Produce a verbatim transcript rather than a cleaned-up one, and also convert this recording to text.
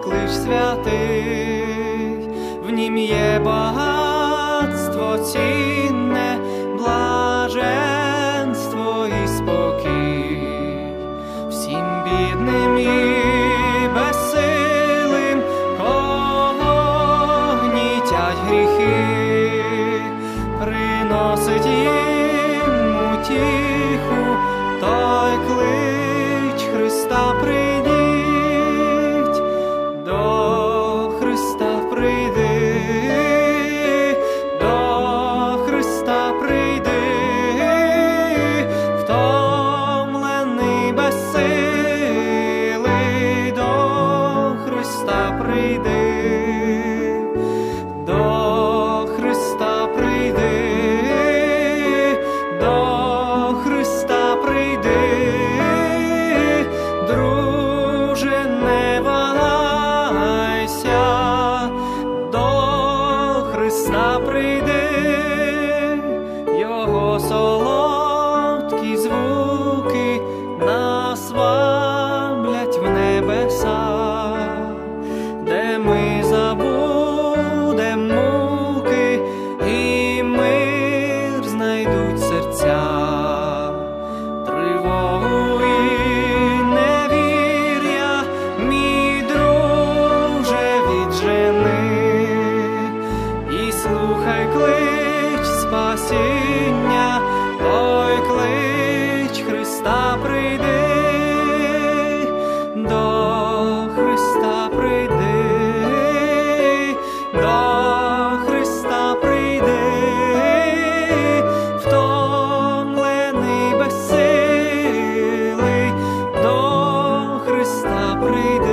клич святий, в нім є багатство цінне, блаженство і спокій. Всім бідним і безсилим, кого гнітять гріхи, приносить їм утіху той клич Христа. Прийдіть, до Христа прийди, до Христа прийди, втомлений, безсилий, до Христа прийди, до Христа прийди, до Христа прийди, друже, не вагайся, до Христа прийди, Його солодкі звуки нас ваблять в небеса, де ми забудем муки і мир знайдуть серця. Тривогу і невір'я, мій друже, віджени, і слухай клич спасіння, той клич Христа. Прийди, до Христа прийди, до Христа прийди, втомлений, безсилий, до Христа прийди.